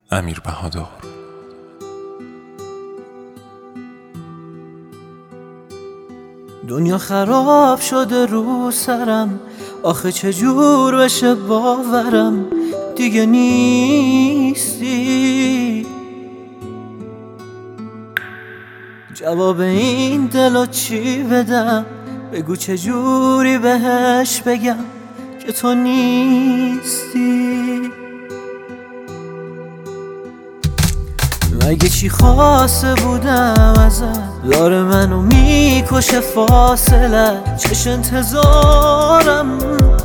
امیر بهادر. دنیا خراب شده رو سرم، آخه چجور بشه باورم دیگه نیستی. جواب این دلو چی بدم؟ بگو چجوری بهش بگم که تو نیستی. مگه چی خواسته بودم ازت؟ داره منو میکشه فاصله، چش انتظارم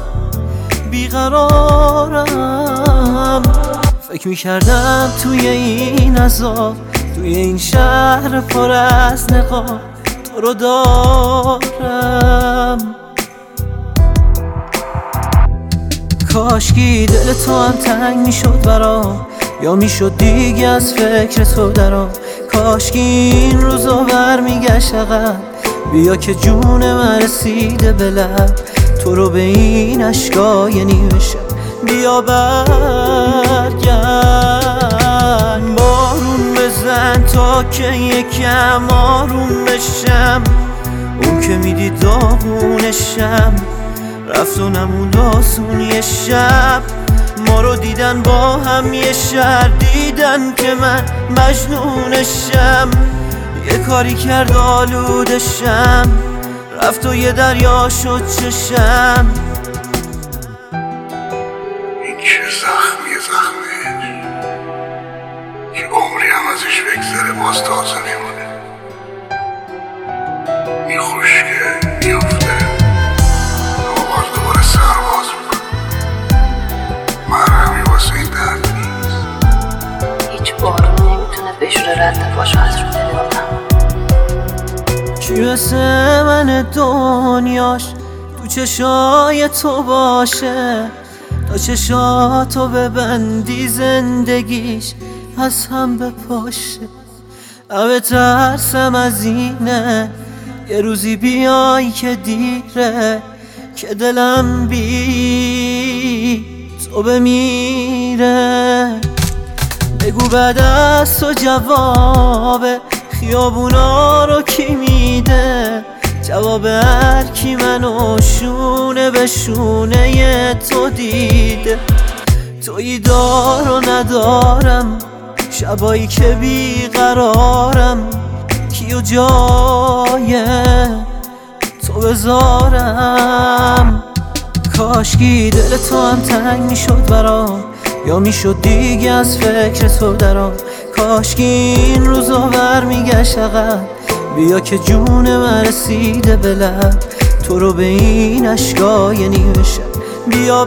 بیقرارم. فکر میکردم توی این عذاب، توی این شهر پر از نقاب تو رو دارم. کاشکی دل تو هم تنگ میشد برام، یا میشد دیگه از فکر تو درام. کاشکی این روزا برمیگشت عقب، بیا که جون من رسیده به لب. تو رو به این اشکای نیمه شب بیا برگرد. بارون بزن تا که یکم آروم بشم، اون که میدی داغونشم رفت و نموند آسون یه شب. ما رو دیدن با هم یه شهر، دیدن که من مجنونشم. یه کاری کرد آلودشم، رفت و یه دریا شد چشم. این که زخمه که عمری هم ازش بگذره باز تازه میمونه. میخوشگه میفته اما باز دوباره سرباز میکنه. مرهمی واسه این درد نیست. هیچ بارون نمیتونه بشوره ردفاشو از رو دل آدم. کی مثل من دنیاش تو چشای تو باشه، تا چشاتو ببندی زندگیش از هم بپاشه. اوه ترسم از اینه یه روزی بیای که دیره، که دلم بی تو بمیره. بگو بعد از تو جواب خیابونا رو کی میده؟ جواب هر کی منو شونه به شونه تو دیده. تویی دار و ندارم، شبایی که بیقرارم، کیو جای تو بذارم. کاشکی دل تو هم تنگ میشد برام، یا میشد دیگه از فکر تو درام. کاشکی این روزا برمیگشت عقب، بیا که جون من رسیده به لب. تو رو به این اشکای نیمه شب بیا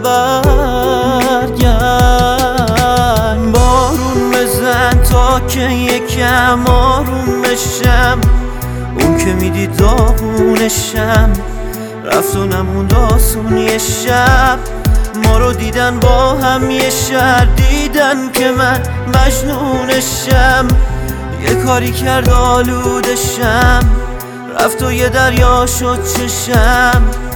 برگرد. بارون بزن تا که یکم آروم بشم، اون که میدی داغونشم رفت و نموند آسون یه شب. ما رو دیدن با هم یه شهر، دیدن که من مجنونشم. یه کاری کرد آلودشم، رفت و یه دریا شد چشم.